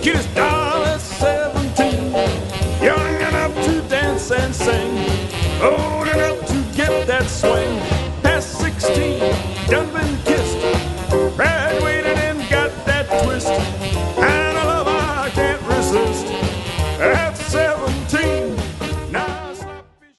kissed doll at 17, young enough to dance and sing. Oh,